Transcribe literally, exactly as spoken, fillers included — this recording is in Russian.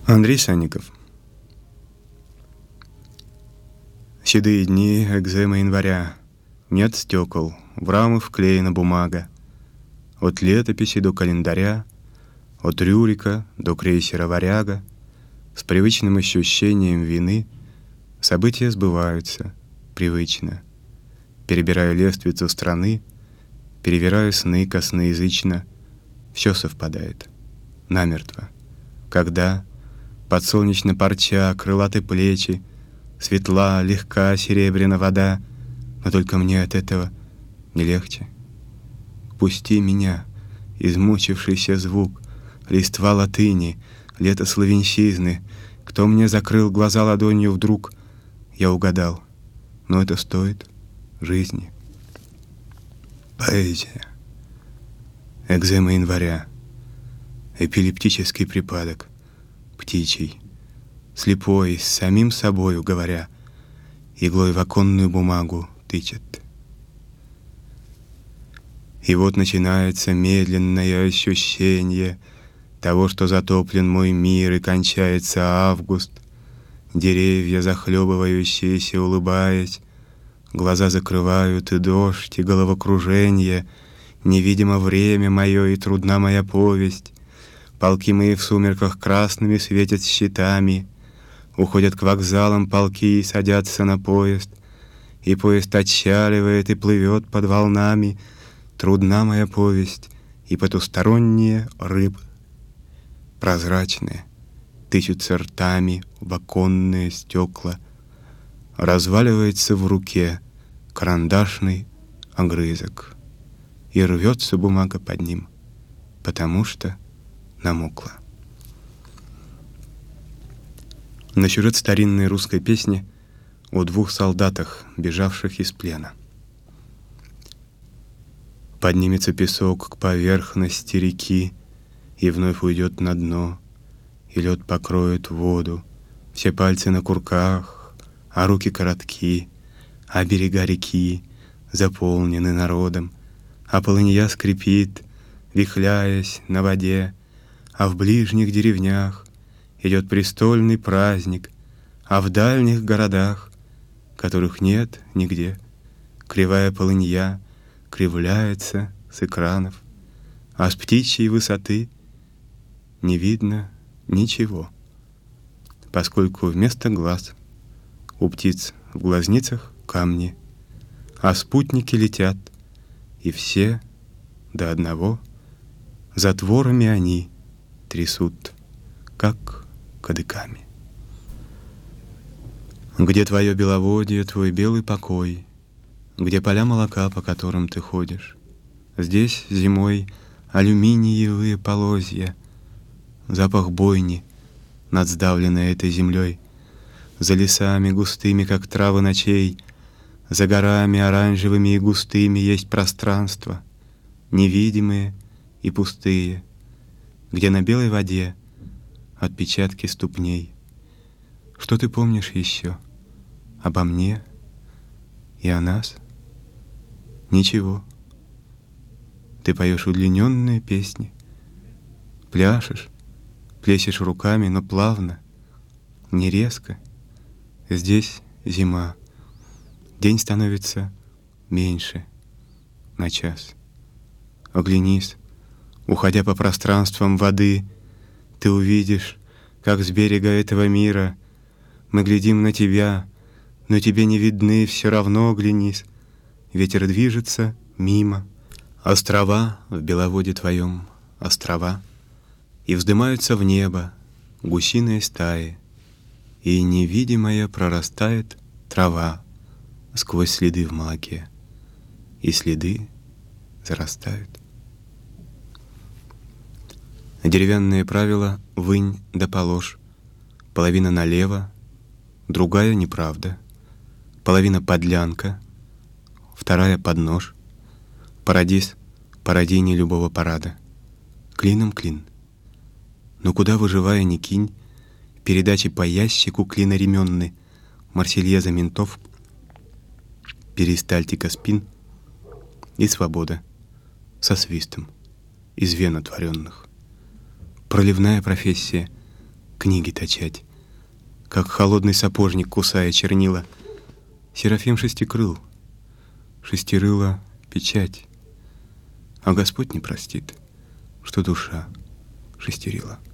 Андрей Санников. Седые дни, экзема января. Нет стекол, в рамы вклеена бумага. От летописи до календаря, от Рюрика до крейсера «Варяга», с привычным ощущением вины события сбываются привычно. Перебираю лествицу страны, перевираю сны косноязычно. Все совпадает намертво. Когда подсолнечно парча, крылаты плечи, светла, легка серебряна вода, но только мне от этого не легче. Пусти меня, измучившийся звук, листва латыни, лето славянщизны. Кто мне закрыл глаза ладонью вдруг, я угадал, но это стоит жизни. Поэзия. Экзема января. Эпилептический припадок. Птичий. Слепой, с самим собою говоря, иглой в оконную бумагу тычет. И вот начинается медленное ощущение того, что затоплен мой мир, и кончается август. Деревья, захлебывающиеся, улыбаясь, глаза закрывают и дождь, и головокружение. Невидимо время мое, и трудна моя повесть. Полки мои в сумерках красными светят щитами. Уходят к вокзалам полки и садятся на поезд. И поезд отчаливает и плывет под волнами. Трудна моя повесть, и потусторонние рыбы, прозрачные, тычутся ртами в оконные стекла. Разваливается в руке карандашный огрызок, и рвется бумага под ним, потому что намокла. На сюжет старинной русской песни о двух солдатах, бежавших из плена. Поднимется песок к поверхности реки и вновь уйдет на дно, и лед покроет воду. Все пальцы на курках, а руки коротки, а берега реки заполнены народом, а полынья скрипит, вихляясь на воде, а в ближних деревнях идет престольный праздник, а в дальних городах, которых нет нигде, кривая полынья кривляется с экранов, а с птичьей высоты не видно ничего, поскольку вместо глаз у птиц в глазницах камни, а спутники летят, и все до одного затворами они трясут, как кадыками. Где твое беловодье, твой белый покой? Где поля молока, по которым ты ходишь? Здесь зимой алюминиевые полозья, запах бойни над сдавленной этой землей, за лесами густыми, как травы ночей, за горами оранжевыми и густыми есть пространства, невидимые и пустые, где на белой воде отпечатки ступней. Что ты помнишь еще обо мне и о нас? Ничего. Ты поешь удлиненные песни, пляшешь, плещешь руками, но плавно, не резко. Здесь зима. День становится меньше на час. Оглянись, уходя по пространствам воды, ты увидишь, как с берега этого мира мы глядим на тебя, но тебе не видны, все равно оглянись. Ветер движется мимо. Острова в беловоде твоем, острова, и вздымаются в небо гусиные стаи, и невидимая прорастает трава сквозь следы в молоке, и следы зарастают. Деревянные правила вынь да положь, половина налево, другая неправда, половина подлянка, вторая под нож, парадис, пародийней любого парада, клином клин. Но куда, выживая, не кинь, передачи по ящику клиноременны, марсельеза ментов, перистальтика спин и свобода со свистом из вен отворенных. Проливная профессия книги точать, как холодный сапожник, кусая чернила. Серафим шестикрыл, шестирыла печать, а Господь не простит, что душа шестерила.